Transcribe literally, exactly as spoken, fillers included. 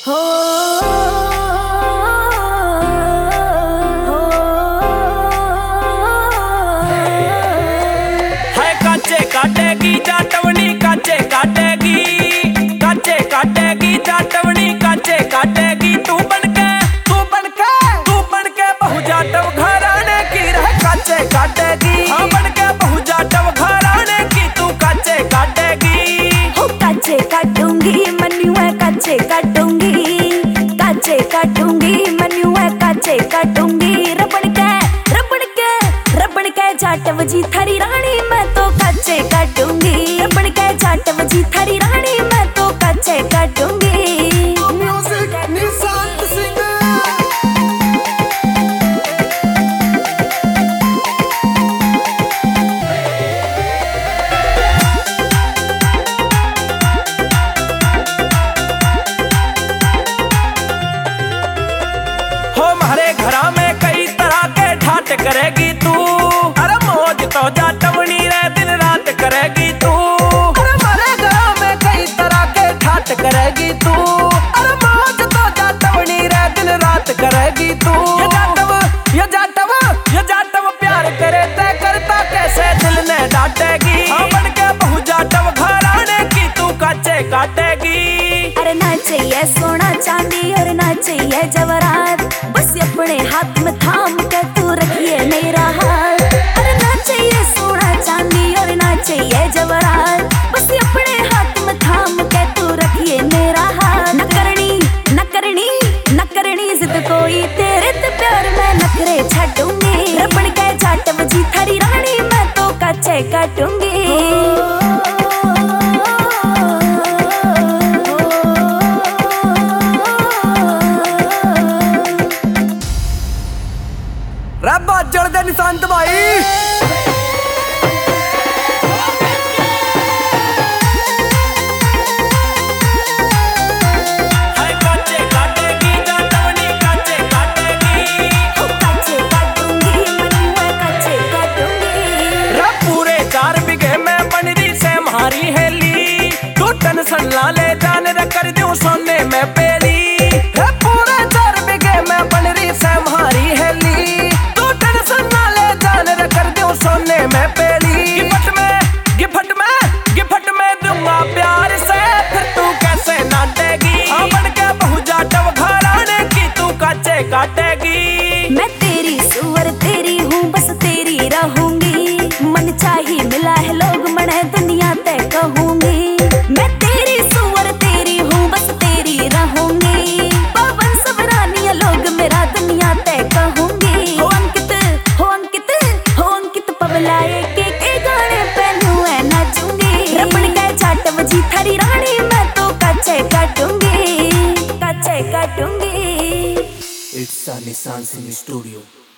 हो है काचे काटेगी जाटवनी काचे काटेगी, काचे काटेगी जाटवनी काचे काटेगी। तू बनके तू बनके तू बनके बहु जाटव घराने की रह काचे काटेगी। हाँ बनके बहु जाटव घराने की तू काचे काटेगी। हो काचे काटूंगी मन्यू है काचे काटूंगी, काचे काटूंगी मन्यू है काचे काटूंगी। रबड़ के रबड़ के रबड़ के जाटव जी थारी रानी मैं तो काचे काटूंगी। रबड़ के जाटव जी थारी रानी मैं तो काचे काटूंगी। म्यूजिक निशांत सिंह। हो म्हारे घरा में कई तरह के ठाट करेगी तू। अरे मौज तो जाटवनी रे दिन रात करेगी तू। अरे म्हारे घरा में कई तरह के ठाट करेगी तू। अरे मौज तो जाटवनी रे दिन रात करेगी तू। ये जाटव ये जाटव ये जाटव प्यार करे तय करता कैसे दिल ने डांटेगी। हाँ बनके बहु जाटव घराने की तू काचे काटेगी। अरे ना चाहिए सोना चांदी और ना चाहिए जवाहरात, बस अपने हाथ में थाम के तू रखिए मेरा हाथ। अरे ना चाहिए सोना चांदी और ना चाहिए जवाहरात, बस अपने हाथ में थाम के तू रखिए मेरा हाथ। न करनी न करनी न करनी जिद कोई तेरे ते प्यार में नखरे छाटूंगी। रबड़ के जाटव जी थारी रानी मैं तो काचे काटूंगी। रब्बा जड़ दे निशांत भाई। सन्ना ले जान रे कर दूं सोने में पेली। पूरे चार बिघे में बन रही से म्हारी हेली। तू टेंशन ना ले जान रे कर दूं सोने में पेली। गिफ्ट में गिफ्ट में गिफ्ट में दूंगा प्यार से, फिर तू कैसे नाटेगी। हाँ बनके बहु जाटव घराने की तू काचे काटेगी। मैं तेरी सुअर तेरी हूँ बस तेरी रहूंगी, मन चाही मिला है लोग मने दुनिया तय कहूंगी। मैं तेरी सुअर तेरी हूँ बस तेरी रहूंगी, पवन सबरानिया लोग मेरा दुनिया तय कहूंगी। हो अंकित हो अंकित हो अंकित पवलाए के के गाने पहनू है नाचूंगी। रबड़ के जाटव जी थारी रानी मैं तो काचे काटूंगी, काचे काटूंगी। It's a Nissan Singh Studio.